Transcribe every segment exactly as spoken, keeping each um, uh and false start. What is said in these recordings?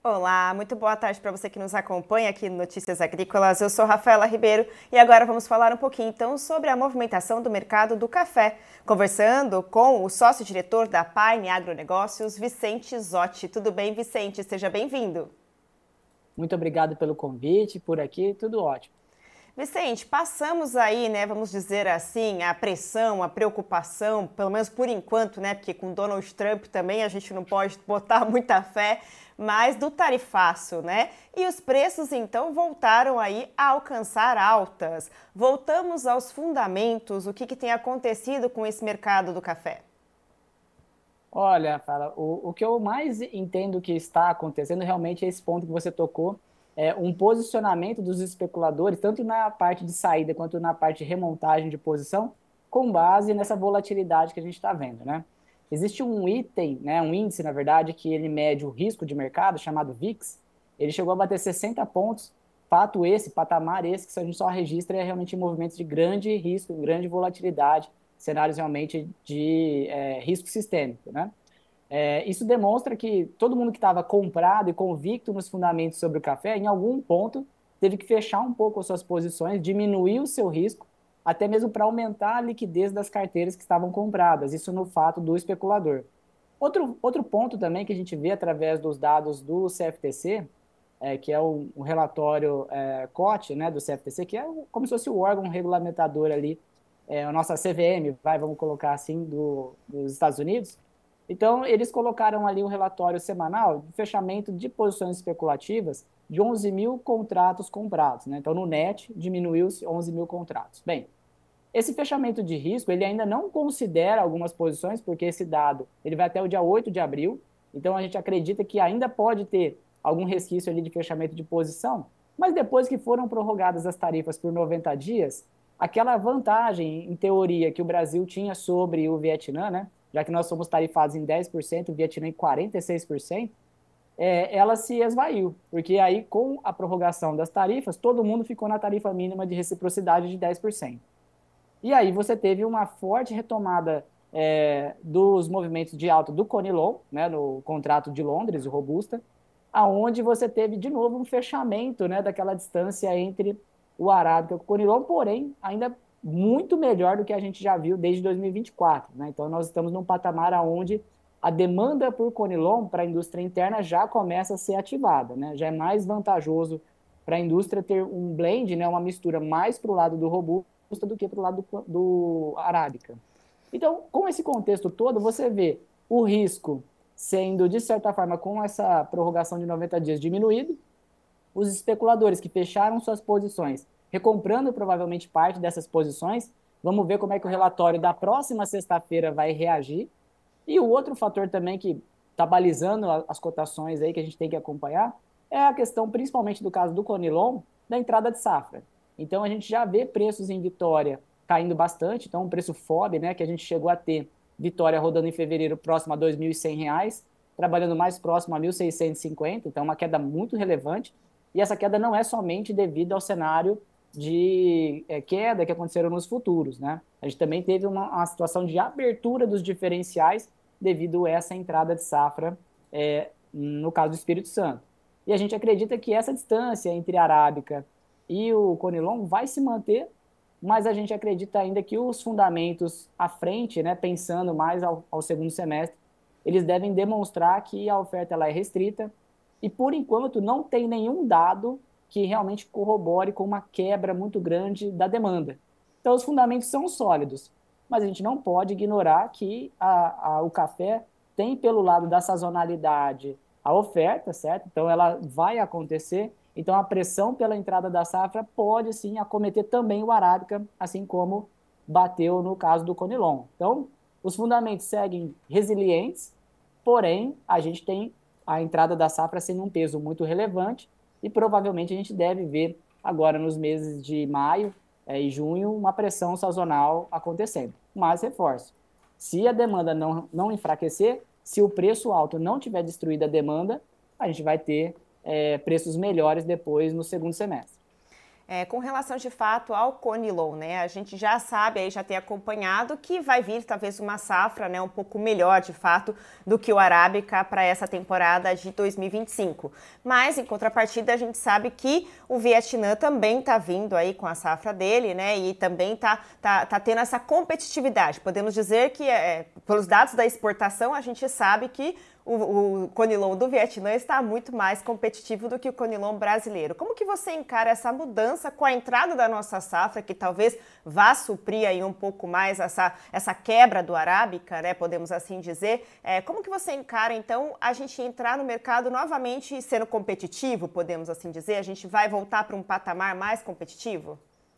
Olá, muito boa tarde para você que nos acompanha aqui no Notícias Agrícolas. Eu sou Rafaela Ribeiro e agora vamos falar um pouquinho então sobre a movimentação do mercado do café, conversando com o sócio-diretor da Pine Agronegócios, Vicente Zotti. Tudo bem, Vicente? Seja bem-vindo. Muito obrigado pelo convite, por aqui, tudo ótimo. Vicente, passamos aí, né, vamos dizer assim, a pressão, a preocupação, pelo menos por enquanto, né, porque com Donald Trump também a gente não pode botar muita fé, mas do tarifaço, né? E os preços então voltaram aí a alcançar altas. Voltamos aos fundamentos, o que, que tem acontecido com esse mercado do café? Olha, fala, o, o que eu mais entendo que está acontecendo realmente é esse ponto que você tocou, é um posicionamento dos especuladores, tanto na parte de saída quanto na parte de remontagem de posição, com base nessa volatilidade que a gente está vendo, né? Existe um item, né, um índice, na verdade, que ele mede o risco de mercado, chamado V I X. Ele chegou a bater sessenta pontos, fato esse, patamar esse, que a gente só registra é realmente em movimentos de grande risco, grande volatilidade, cenários realmente de é, risco sistêmico, né? É, isso demonstra que todo mundo que estava comprado e convicto nos fundamentos sobre o café, em algum ponto, teve que fechar um pouco as suas posições, diminuir o seu risco, até mesmo para aumentar a liquidez das carteiras que estavam compradas, isso no fato do especulador. Outro, outro ponto também que a gente vê através dos dados do C F T C, é, que é o, o relatório é, C O T, né, do C F T C, que é como se fosse o órgão regulamentador ali, é, a nossa C V M, vai, vamos colocar assim, do, dos Estados Unidos. Então, eles colocaram ali um relatório semanal de fechamento de posições especulativas de onze mil contratos comprados, né? Então, no net, diminuiu-se onze mil contratos. Bem, esse fechamento de risco, ele ainda não considera algumas posições, porque esse dado ele vai até o dia oito de abril, então a gente acredita que ainda pode ter algum resquício ali de fechamento de posição, mas depois que foram prorrogadas as tarifas por noventa dias, aquela vantagem, em teoria, que o Brasil tinha sobre o Vietnã, né? Já que nós somos tarifados em dez por cento, o Vietnã em quarenta e seis por cento, é, ela se esvaiu, porque aí com a prorrogação das tarifas, todo mundo ficou na tarifa mínima de reciprocidade de dez por cento. E aí você teve uma forte retomada é, dos movimentos de alta do Conilon, né, no contrato de Londres, o Robusta, aonde você teve de novo um fechamento, né, daquela distância entre o Arábica e o Conilon, porém ainda muito melhor do que a gente já viu desde dois mil e vinte e quatro. Né? Então nós estamos num patamar onde a demanda por Conilon para a indústria interna já começa a ser ativada, né? Já é mais vantajoso para a indústria ter um blend, né, uma mistura mais para o lado do Robusta do que para o lado do, do Arábica. Então, com esse contexto todo, você vê o risco sendo, de certa forma, com essa prorrogação de noventa dias diminuído, os especuladores que fecharam suas posições, recomprando provavelmente parte dessas posições, vamos ver como é que o relatório da próxima sexta-feira vai reagir. E o outro fator também que está balizando as cotações aí que a gente tem que acompanhar é a questão, principalmente do caso do Conilon, da entrada de safra. Então a gente já vê preços em Vitória caindo bastante, então um preço F O B, né, que a gente chegou a ter Vitória rodando em fevereiro próximo a dois mil e cem reais, trabalhando mais próximo a mil seiscentos e cinquenta, então uma queda muito relevante. E essa queda não é somente devido ao cenário de é, queda que aconteceram nos futuros, né? A gente também teve uma, uma situação de abertura dos diferenciais devido a essa entrada de safra, é, no caso do Espírito Santo. E a gente acredita que essa distância entre a Arábica e o Conilon vai se manter, mas a gente acredita ainda que os fundamentos à frente, né, pensando mais ao, ao segundo semestre, eles devem demonstrar que a oferta ela é restrita e, por enquanto, não tem nenhum dado que realmente corrobore com uma quebra muito grande da demanda. Então, os fundamentos são sólidos, mas a gente não pode ignorar que a, a, o café tem, pelo lado da sazonalidade, a oferta, certo? Então, ela vai acontecer. Então, a pressão pela entrada da safra pode, sim, acometer também o Arábica, assim como bateu no caso do Conilon. Então, os fundamentos seguem resilientes, porém, a gente tem a entrada da safra sendo um peso muito relevante e provavelmente a gente deve ver agora nos meses de maio é, e junho uma pressão sazonal acontecendo. Mas reforço, se a demanda não, não enfraquecer, se o preço alto não tiver destruído a demanda, a gente vai ter é, preços melhores depois no segundo semestre. É, com relação de fato ao Conilon, né, a gente já sabe, aí já tem acompanhado que vai vir talvez uma safra, né, um pouco melhor de fato do que o Arábica para essa temporada de dois mil e vinte e cinco. Mas em contrapartida a gente sabe que o Vietnã também está vindo aí com a safra dele, né, e também está tá, tá tendo essa competitividade. Podemos dizer que é, pelos dados da exportação a gente sabe que o, o Conilon do Vietnã está muito mais competitivo do que o Conilon brasileiro. Como que você encara essa mudança com a entrada da nossa safra, que talvez vá suprir aí um pouco mais essa, essa quebra do Arábica, né, podemos assim dizer? É, como que você encara, então, a gente entrar no mercado novamente sendo competitivo, podemos assim dizer? A gente vai voltar para um patamar mais competitivo?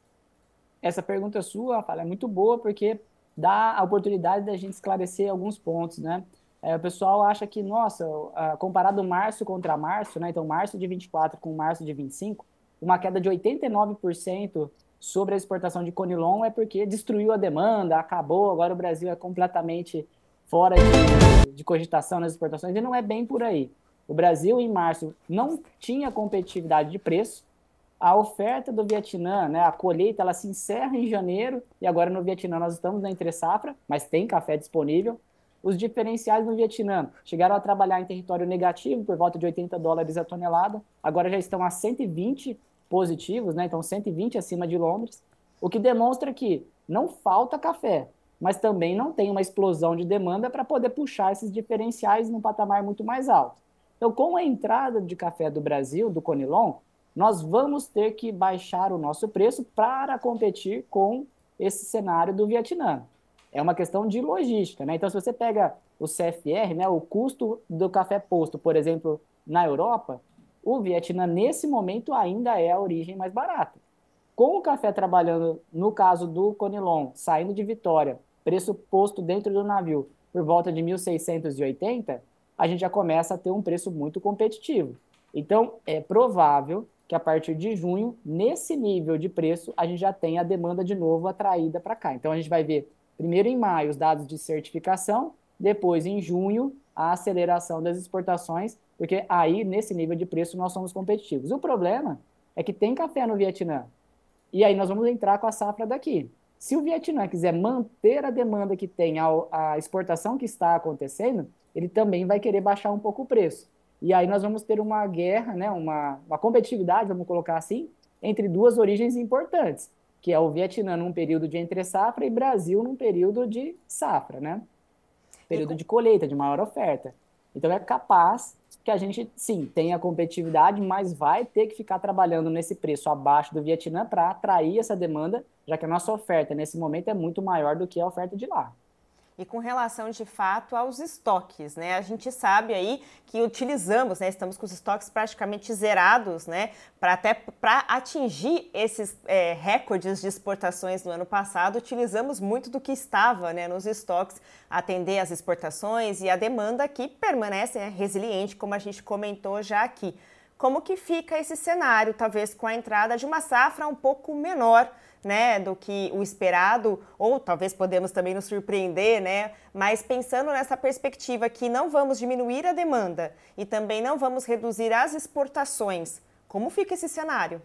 Essa pergunta sua, Rafael, é muito boa porque dá a oportunidade da gente esclarecer alguns pontos, né? É, o pessoal acha que, nossa, ah, comparado março contra março, né? Então, março de vinte e quatro com março de vinte e cinco, uma queda de oitenta e nove por cento sobre a exportação de Conilon é porque destruiu a demanda, acabou, agora o Brasil é completamente fora de, de cogitação nas exportações, e não é bem por aí. O Brasil, em março, não tinha competitividade de preço, a oferta do Vietnã, né, a colheita, ela se encerra em janeiro, e agora no Vietnã nós estamos na entre-safra, mas tem café disponível. Os diferenciais no Vietnã chegaram a trabalhar em território negativo, por volta de oitenta dólares a tonelada, agora já estão a cento e vinte positivos, né, então cento e vinte acima de Londres, o que demonstra que não falta café, mas também não tem uma explosão de demanda para poder puxar esses diferenciais num patamar muito mais alto. Então, com a entrada de café do Brasil, do Conilon, nós vamos ter que baixar o nosso preço para competir com esse cenário do Vietnã. É uma questão de logística, né? Então, se você pega o C F R, né, o custo do café posto, por exemplo, na Europa, o Vietnã, nesse momento, ainda é a origem mais barata. Com o café trabalhando, no caso do Conilon, saindo de Vitória, preço posto dentro do navio por volta de mil seiscentos e oitenta, a gente já começa a ter um preço muito competitivo. Então, é provável que a partir de junho, nesse nível de preço, a gente já tenha a demanda de novo atraída para cá. Então, a gente vai ver, primeiro em maio, os dados de certificação, depois em junho, a aceleração das exportações, porque aí, nesse nível de preço, nós somos competitivos. O problema é que tem café no Vietnã, e aí nós vamos entrar com a safra daqui. Se o Vietnã quiser manter a demanda que tem, a, a exportação que está acontecendo, ele também vai querer baixar um pouco o preço. E aí nós vamos ter uma guerra, né, uma, uma competitividade, vamos colocar assim, entre duas origens importantes, que é o Vietnã num período de entre-safra e Brasil num período de safra, né? E Período com, de colheita, de maior oferta. Então é capaz que a gente, sim, tenha competitividade, mas vai ter que ficar trabalhando nesse preço abaixo do Vietnã para atrair essa demanda, já que a nossa oferta nesse momento é muito maior do que a oferta de lá. E com relação de fato aos estoques, né? A gente sabe aí que utilizamos, né? Estamos com os estoques praticamente zerados, né? Para até para atingir esses é, recordes de exportações no ano passado, utilizamos muito do que estava, né, nos estoques, atender as exportações e a demanda que permanece, né, resiliente, como a gente comentou já aqui. Como que fica esse cenário, talvez com a entrada de uma safra um pouco menor, né, do que o esperado, ou talvez podemos também nos surpreender, né, mas pensando nessa perspectiva que não vamos diminuir a demanda e também não vamos reduzir as exportações, como fica esse cenário?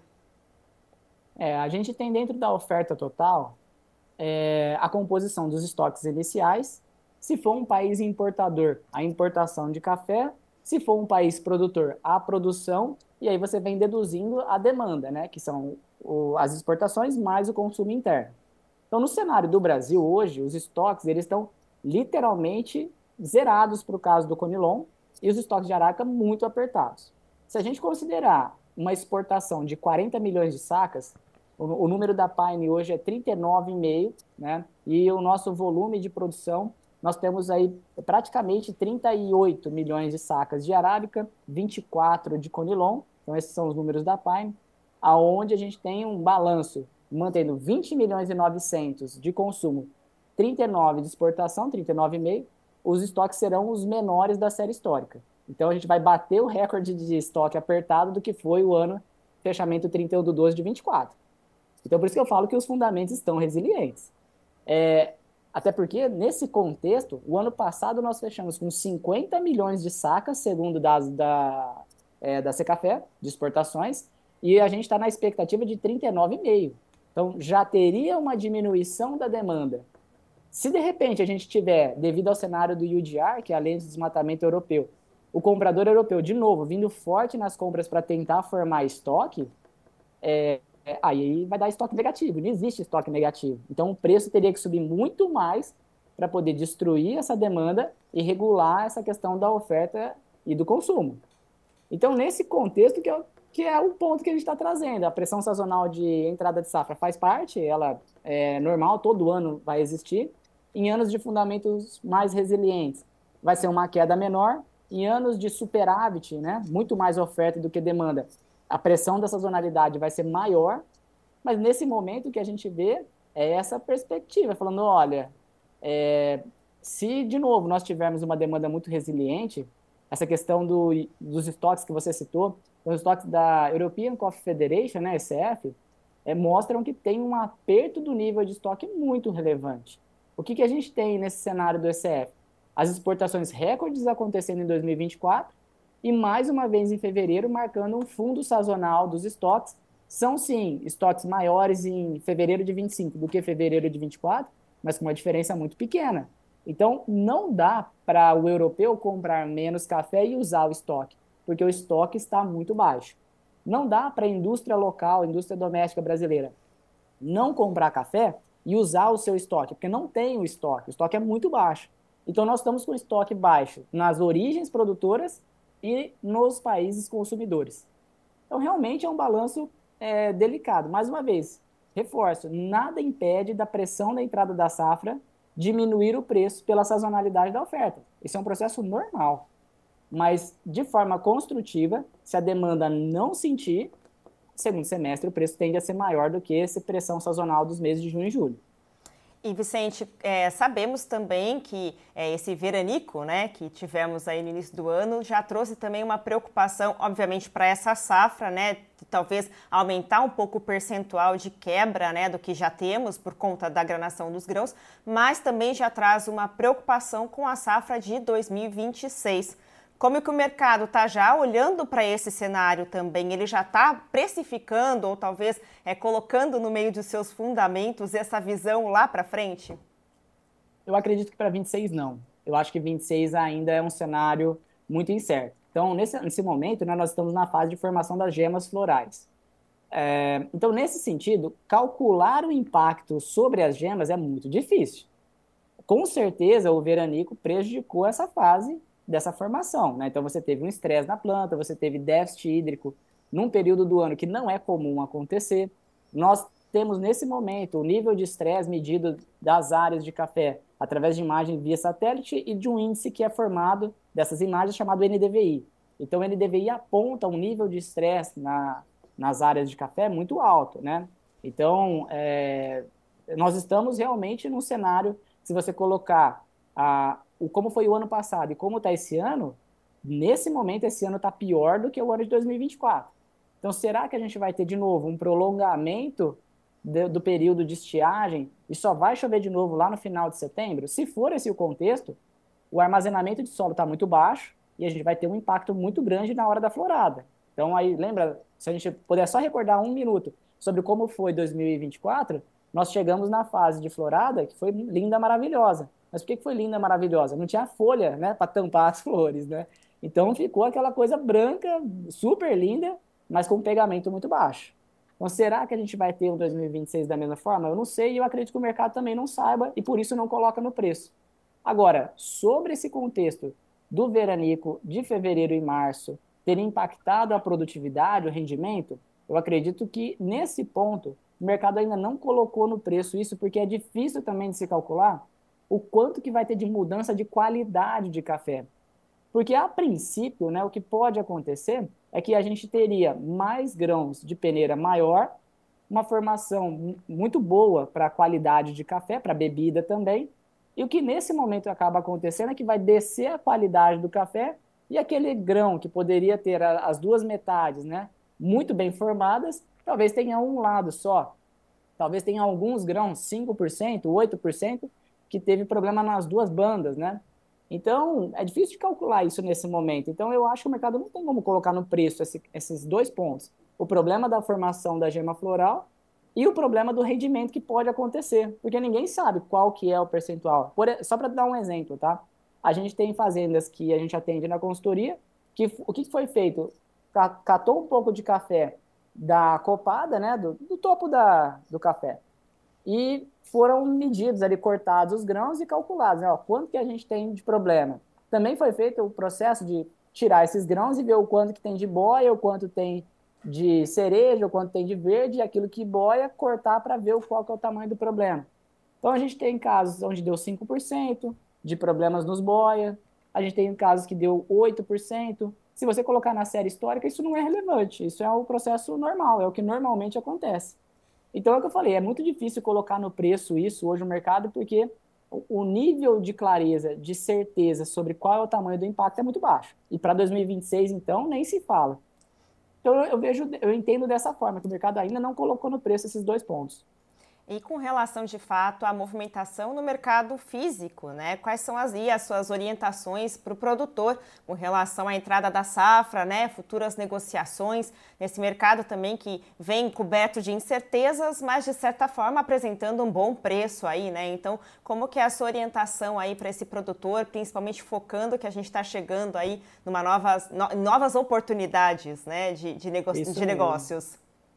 É, a gente tem dentro da oferta total é, a composição dos estoques iniciais. Se for um país importador, a importação de café. Se for um país produtor, a produção. E aí você vem deduzindo a demanda, né? Que são o, as exportações mais o consumo interno. Então, no cenário do Brasil hoje, os estoques eles estão literalmente zerados para o caso do Conilon e os estoques de Araca muito apertados. Se a gente considerar uma exportação de quarenta milhões de sacas, o, o número da Pine hoje é trinta e nove vírgula cinco, né? E o nosso volume de produção, nós temos aí praticamente trinta e oito milhões de sacas de Arábica, vinte e quatro de Conilon, então esses são os números da Pine, aonde a gente tem um balanço mantendo vinte milhões e novecentos de consumo, trinta e nove de exportação, trinta e nove vírgula cinco, os estoques serão os menores da série histórica. Então a gente vai bater o recorde de estoque apertado do que foi o ano fechamento trinta e um de doze de vinte e quatro. Então por isso que eu falo que os fundamentos estão resilientes. É, até porque, nesse contexto, o ano passado nós fechamos com cinquenta milhões de sacas, segundo dados da, é, da Secafé, de exportações, e a gente está na expectativa de trinta e nove vírgula cinco. Então, já teria uma diminuição da demanda. Se de repente a gente tiver, devido ao cenário do U D R, que é a lei de desmatamento europeu, o comprador europeu, de novo, vindo forte nas compras para tentar formar estoque, é, é, aí vai dar estoque negativo, não existe estoque negativo. Então o preço teria que subir muito mais para poder destruir essa demanda e regular essa questão da oferta e do consumo. Então, nesse contexto, que é, que é o ponto que a gente está trazendo, a pressão sazonal de entrada de safra faz parte, ela é normal, todo ano vai existir. Em anos de fundamentos mais resilientes, vai ser uma queda menor. Em anos de superávit, né, muito mais oferta do que demanda, a pressão da sazonalidade vai ser maior. Mas nesse momento o que a gente vê é essa perspectiva, falando, olha, é, se de novo nós tivermos uma demanda muito resiliente, essa questão do, dos estoques que você citou, os estoques da European Coffee Federation, né, E C F, é, mostram que tem um aperto do nível de estoque muito relevante. O que, que a gente tem nesse cenário do E C F? As exportações recordes acontecendo em dois mil e vinte e quatro e mais uma vez em fevereiro marcando um fundo sazonal dos estoques. São sim estoques maiores em fevereiro de vinte e cinco do que fevereiro de vinte e quatro, mas com uma diferença muito pequena. Então, não dá para o europeu comprar menos café e usar o estoque, porque o estoque está muito baixo. Não dá para a indústria local, a indústria doméstica brasileira, não comprar café e usar o seu estoque, porque não tem o estoque, o estoque é muito baixo. Então, nós estamos com estoque baixo nas origens produtoras e nos países consumidores. Então, realmente é um balanço é, delicado. Mais uma vez, reforço, nada impede da pressão da entrada da safra diminuir o preço pela sazonalidade da oferta. Isso é um processo normal. Mas, de forma construtiva, se a demanda não sentir, segundo semestre o preço tende a ser maior do que essa pressão sazonal dos meses de junho e julho. E, Vicente, é, sabemos também que é, esse veranico, né, que tivemos aí no início do ano, já trouxe também uma preocupação, obviamente, para essa safra, né, de talvez aumentar um pouco o percentual de quebra, né, do que já temos por conta da granação dos grãos, mas também já traz uma preocupação com a safra de dois mil e vinte e seis. Como que o mercado está já olhando para esse cenário também? Ele já está precificando ou talvez é, colocando no meio dos seus fundamentos essa visão lá para frente? Eu acredito que para vinte e seis não. Eu acho que vinte e seis ainda é um cenário muito incerto. Então, nesse, nesse momento, né, nós estamos na fase de formação das gemas florais. É, então, nesse sentido, calcular o impacto sobre as gemas é muito difícil. Com certeza, o veranico prejudicou essa fase dessa formação, né? Então, você teve um estresse na planta, você teve déficit hídrico num período do ano que não é comum acontecer. Nós temos, nesse momento, o nível de estresse medido das áreas de café através de imagem via satélite e de um índice que é formado dessas imagens chamado N D V I. Então, o N D V I aponta um nível de estresse na, nas áreas de café muito alto, né? Então, é, nós estamos realmente num cenário, se você colocar a, o, como foi o ano passado e como está esse ano, nesse momento, esse ano está pior do que o ano de dois mil e vinte e quatro. Então, será que a gente vai ter de novo um prolongamento de, do período de estiagem e só vai chover de novo lá no final de setembro? Se for esse o contexto, o armazenamento de solo está muito baixo e a gente vai ter um impacto muito grande na hora da florada. Então, aí, lembra, se a gente puder só recordar um minuto sobre como foi dois mil e vinte e quatro, nós chegamos na fase de florada que foi linda, maravilhosa. Mas por que foi linda, maravilhosa? Não tinha folha, né, para tampar as flores, né? Então ficou aquela coisa branca, super linda, mas com um pegamento muito baixo. Então, será que a gente vai ter um dois mil e vinte e seis da mesma forma? Eu não sei e eu acredito que o mercado também não saiba e por isso não coloca no preço. Agora, sobre esse contexto do veranico de fevereiro e março ter impactado a produtividade, o rendimento, eu acredito que nesse ponto o mercado ainda não colocou no preço isso, porque é difícil também de se calcular o quanto que vai ter de mudança de qualidade de café. Porque, a princípio, né, o que pode acontecer é que a gente teria mais grãos de peneira maior, uma formação muito boa para a qualidade de café, para a bebida também, e o que nesse momento acaba acontecendo é que vai descer a qualidade do café e aquele grão que poderia ter as duas metades, né, muito bem formadas, talvez tenha um lado só. Talvez tenha alguns grãos, cinco por cento, oito por cento, que teve problema nas duas bandas, né? Então, é difícil de calcular isso nesse momento. Então, eu acho que o mercado não tem como colocar no preço esse, esses dois pontos. o problema da formação da gema floral e o problema do rendimento que pode acontecer, porque ninguém sabe qual que é o percentual. Por, só para dar um exemplo, tá? A gente tem fazendas que a gente atende na consultoria, que o que foi feito? Catou um pouco de café da copada, né, do, do topo da, do café, e foram medidos ali, cortados os grãos e calculados, né, ó, quanto que a gente tem de problema. Também foi feito o processo de tirar esses grãos e ver o quanto que tem de boia, o quanto tem de cereja, o quanto tem de verde, e aquilo que boia, cortar para ver qual que é o tamanho do problema. Então, a gente tem casos onde deu cinco por cento de problemas nos boia, a gente tem casos que deu oito por cento. Se você colocar na série histórica, isso não é relevante, isso é o processo normal, é o que normalmente acontece. Então, é o que eu falei, é muito difícil colocar no preço isso hoje no mercado, porque o nível de clareza, de certeza sobre qual é o tamanho do impacto é muito baixo. E para dois mil e vinte e seis, então, nem se fala. Então, eu vejo, eu entendo dessa forma, que o mercado ainda não colocou no preço esses dois pontos. E com relação, de fato, à movimentação no mercado físico, né? Quais são as, as suas orientações para o produtor com relação à entrada da safra, né? Futuras negociações nesse mercado também que vem coberto de incertezas, mas de certa forma apresentando um bom preço aí, né? Então, como que é a sua orientação aí para esse produtor, principalmente focando que a gente está chegando aí numa novas, no, novas oportunidades, né? De, de, nego, de negócios?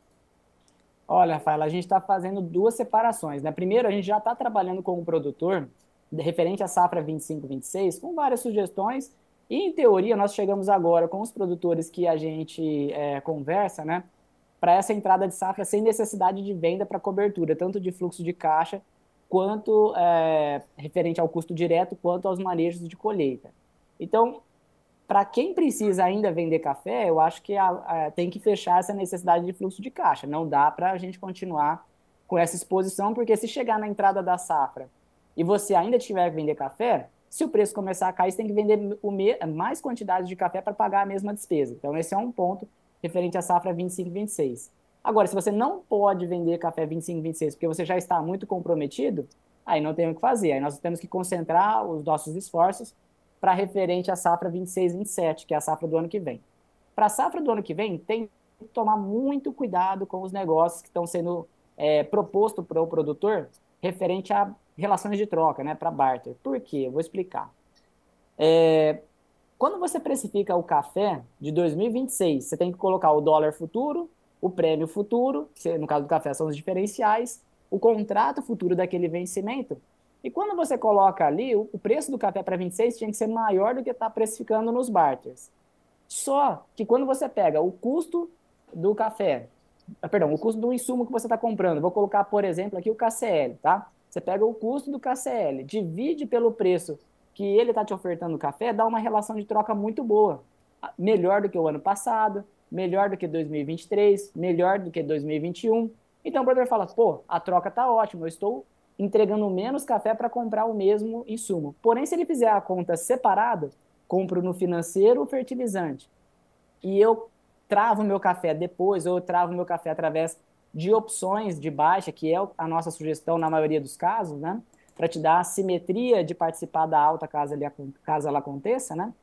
Olha, Rafael, a gente está fazendo duas separações, né? Primeiro, a gente já está trabalhando com o produtor, referente à safra vinte e cinco, vinte e seis, com várias sugestões, e em teoria nós chegamos agora com os produtores que a gente é, conversa, né? Para essa entrada de safra sem necessidade de venda para cobertura, tanto de fluxo de caixa, quanto é, referente ao custo direto, quanto aos manejos de colheita. Então, para quem precisa ainda vender café, eu acho que a, a, tem que fechar essa necessidade de fluxo de caixa. Não dá para a gente continuar com essa exposição, porque se chegar na entrada da safra e você ainda tiver que vender café, se o preço começar a cair, você tem que vender o me, mais quantidade de café para pagar a mesma despesa. Então, esse é um ponto referente à safra vinte e cinco, vinte e seis. Agora, se você não pode vender café vinte e cinco, vinte e seis porque você já está muito comprometido, aí não tem o que fazer. Aí nós temos que concentrar os nossos esforços para referente à safra vinte e seis, vinte e sete, que é a safra do ano que vem. Para a safra do ano que vem, tem que tomar muito cuidado com os negócios que estão sendo é, propostos para o produtor referente a relações de troca, né, para barter. Por quê? Eu vou explicar. É, quando você precifica o café de dois mil e vinte e seis, você tem que colocar o dólar futuro, o prêmio futuro, que no caso do café são os diferenciais, o contrato futuro daquele vencimento. E quando você coloca ali, o preço do café para vinte e seis tinha que ser maior do que está precificando nos barters. Só que quando você pega o custo do café, perdão, o custo do insumo que você está comprando, vou colocar, por exemplo, aqui o K C L, tá? Você pega o custo do K C L, divide pelo preço que ele está te ofertando o café, dá uma relação de troca muito boa. Melhor do que o ano passado, melhor do que dois mil e vinte e três, melhor do que dois mil e vinte e um. Então o produtor fala, pô, a troca está ótima, eu estou entregando menos café para comprar o mesmo insumo. Porém, se ele fizer a conta separada, compro no financeiro o fertilizante e eu travo meu café depois, ou eu travo meu café através de opções de baixa, que é a nossa sugestão na maioria dos casos, né? Para te dar a simetria de participar da alta caso, ele, caso ela aconteça, né?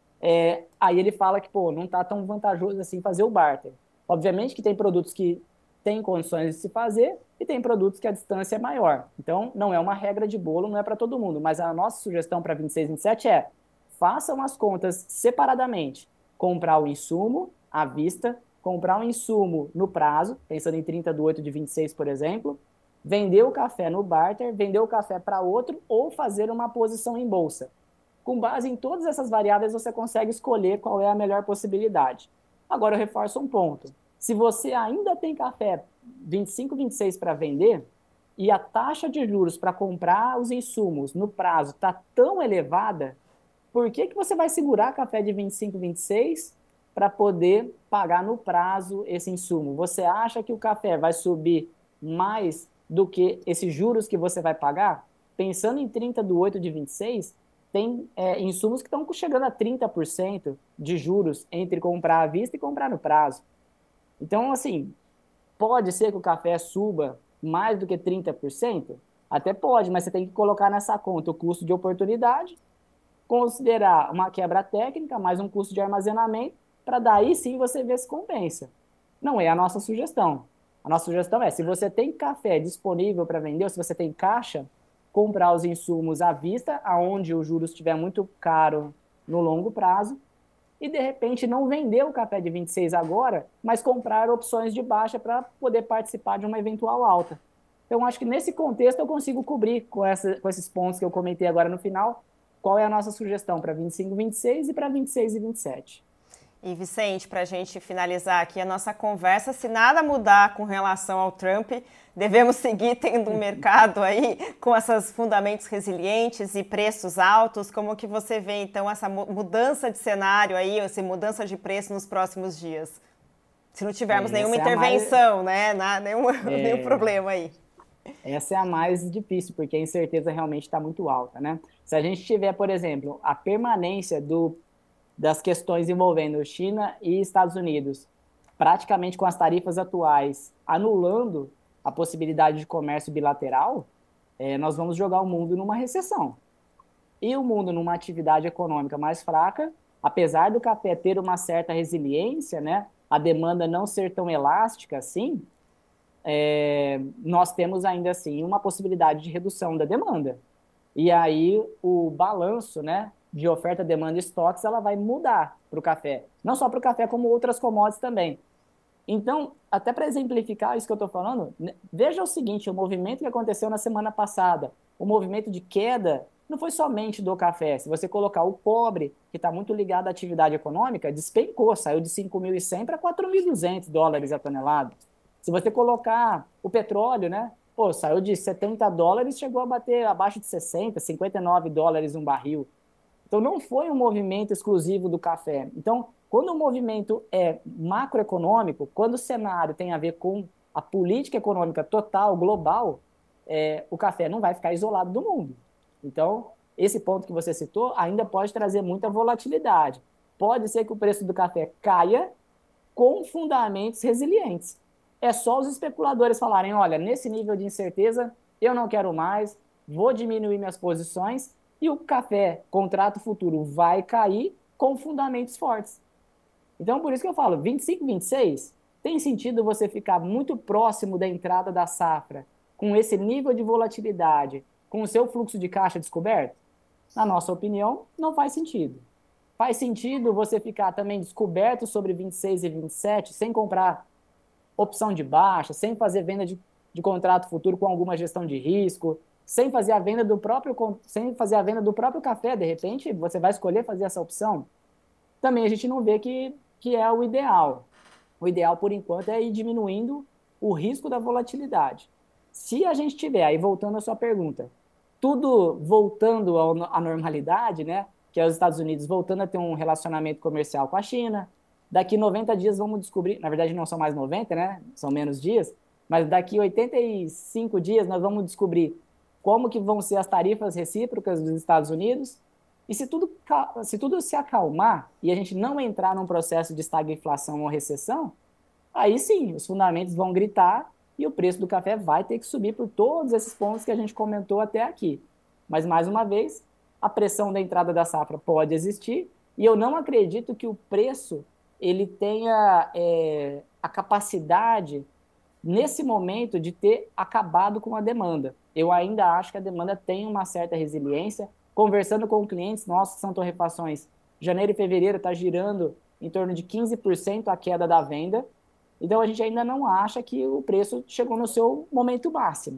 É, aí ele fala que, pô, não está tão vantajoso assim fazer o barter. Obviamente que tem produtos que têm condições de se fazer e tem produtos que a distância é maior. Então, não é uma regra de bolo, não é para todo mundo, mas a nossa sugestão para vinte e seis, vinte e sete é façam as contas separadamente. Comprar o insumo à vista, comprar um insumo no prazo, pensando em trinta do oito de vinte e seis, por exemplo, vender o café no barter, vender o café para outro ou fazer uma posição em bolsa. Com base em todas essas variáveis, você consegue escolher qual é a melhor possibilidade. Agora, eu reforço um ponto. Se você ainda tem café vinte e cinco, vinte e seis para vender e a taxa de juros para comprar os insumos no prazo está tão elevada, por que, que você vai segurar café de vinte e cinco, vinte e seis para poder pagar no prazo esse insumo? Você acha que o café vai subir mais do que esses juros que você vai pagar? Pensando em trinta do oito de vinte e seis, tem é, insumos que estão chegando a trinta por cento de juros entre comprar à vista e comprar no prazo. Então, assim, pode ser que o café suba mais do que trinta por cento? Até pode, mas você tem que colocar nessa conta o custo de oportunidade, considerar uma quebra técnica, mais um custo de armazenamento, para daí sim você ver se compensa. Não é a nossa sugestão. A nossa sugestão é, se você tem café disponível para vender, ou se você tem caixa, comprar os insumos à vista, aonde o juros estiver muito caro no longo prazo, e de repente não vender o café de vinte e seis agora, mas comprar opções de baixa para poder participar de uma eventual alta. Então, acho que nesse contexto eu consigo cobrir com, essa, com esses pontos que eu comentei agora no final, qual é a nossa sugestão para vinte e cinco, vinte e seis e para vinte e seis e vinte e sete. E Vicente, para a gente finalizar aqui a nossa conversa, se nada mudar com relação ao Trump, devemos seguir tendo um mercado aí com esses fundamentos resilientes e preços altos. Como que você vê, então, essa mudança de cenário aí, essa mudança de preço nos próximos dias? Se não tivermos É, nenhuma essa é a mais, intervenção, né? Na, nenhum, nenhum é, problema aí. essa é a mais difícil, porque a incerteza realmente está muito alta, né? Se a gente tiver, por exemplo, a permanência do, das questões envolvendo China e Estados Unidos, praticamente com as tarifas atuais, anulando a possibilidade de comércio bilateral, é, nós vamos jogar o mundo numa recessão. E o mundo numa atividade econômica mais fraca, apesar do café ter uma certa resiliência, né, a demanda não ser tão elástica assim, é, nós temos ainda assim uma possibilidade de redução da demanda. E aí o balanço, né, de oferta, demanda e estoques, ela vai mudar para o café. Não só para o café, como outras commodities também. Então, até para exemplificar isso que eu estou falando, né, veja o seguinte, o movimento que aconteceu na semana passada, o movimento de queda, não foi somente do café. Se você colocar o cobre, que está muito ligado à atividade econômica, despencou, saiu de cinco mil e cem para quatro mil e duzentos dólares a tonelada. Se você colocar o petróleo, né, pô, saiu de setenta dólares, chegou a bater abaixo de sessenta, cinquenta e nove dólares um barril. Então, não foi um movimento exclusivo do café. Então, quando o movimento é macroeconômico, quando o cenário tem a ver com a política econômica total, global, é, o café não vai ficar isolado do mundo. Então, esse ponto que você citou ainda pode trazer muita volatilidade. Pode ser que o preço do café caia com fundamentos resilientes. É só os especuladores falarem, olha, nesse nível de incerteza, eu não quero mais, vou diminuir minhas posições, e o café, contrato futuro, vai cair com fundamentos fortes. Então, por isso que eu falo, vinte e cinco, vinte e seis, tem sentido você ficar muito próximo da entrada da safra, com esse nível de volatilidade, com o seu fluxo de caixa descoberto? Na nossa opinião, não faz sentido. Faz sentido você ficar também descoberto sobre vinte e seis e vinte e sete, sem comprar opção de baixa, sem fazer venda de, de contrato futuro com alguma gestão de risco, sem fazer a venda do próprio, sem fazer a venda do próprio café, de repente, você vai escolher fazer essa opção. Também a gente não vê que, que é o ideal. O ideal, por enquanto, é ir diminuindo o risco da volatilidade. Se a gente tiver, aí voltando à sua pergunta, tudo voltando à normalidade, né? Que é os Estados Unidos voltando a ter um relacionamento comercial com a China. Daqui noventa dias vamos descobrir, na verdade não são mais noventa, né? São menos dias, mas daqui oitenta e cinco dias nós vamos descobrir como que vão ser as tarifas recíprocas dos Estados Unidos. E se tudo, se tudo se acalmar e a gente não entrar num processo de estagflação ou recessão, aí sim, os fundamentos vão gritar e o preço do café vai ter que subir por todos esses pontos que a gente comentou até aqui. Mas, mais uma vez, a pressão da entrada da safra pode existir e eu não acredito que o preço ele tenha é, a capacidade, nesse momento, de ter acabado com a demanda. Eu ainda acho que a demanda tem uma certa resiliência. Conversando com clientes nossos que são torrefações, janeiro e fevereiro está girando em torno de quinze por cento a queda da venda. Então, a gente ainda não acha que o preço chegou no seu momento máximo,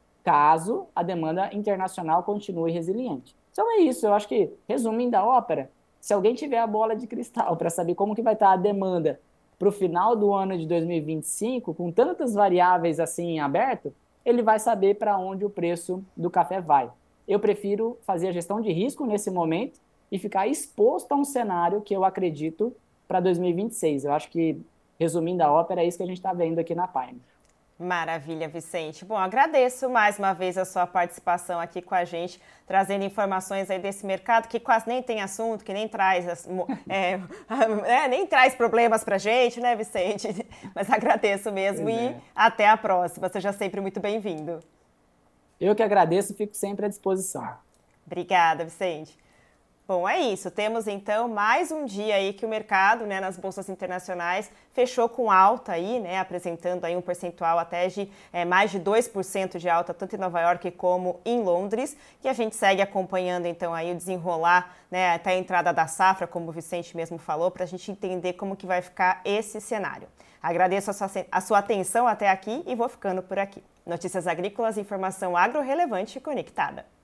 caso a demanda internacional continue resiliente. Então, é isso. Eu acho que, resumindo a ópera, se alguém tiver a bola de cristal para saber como que vai estar a demanda para o final do ano de dois mil e vinte e cinco, com tantas variáveis assim em aberto, ele vai saber para onde o preço do café vai. Eu prefiro fazer a gestão de risco nesse momento e ficar exposto a um cenário que eu acredito para dois mil e vinte e seis. Eu acho que, resumindo a ópera, é isso que a gente está vendo aqui na Pine. Maravilha, Vicente. Bom, agradeço mais uma vez a sua participação aqui com a gente, trazendo informações aí desse mercado que quase nem tem assunto, que nem traz, é, é, nem traz problemas pra gente, né, Vicente? Mas agradeço mesmo pois e é. Até a próxima. Seja sempre muito bem-vindo. Eu que agradeço e fico sempre à disposição. Obrigada, Vicente. Bom, é isso. Temos então mais um dia aí que o mercado, né, nas bolsas internacionais fechou com alta aí, né, apresentando aí um percentual até de é, mais de dois por cento de alta, tanto em Nova York como em Londres. E a gente segue acompanhando então aí o desenrolar, né, até a entrada da safra, como o Vicente mesmo falou, para a gente entender como que vai ficar esse cenário. Agradeço a sua, a sua atenção até aqui e vou ficando por aqui. Notícias agrícolas, informação agro relevante e conectada.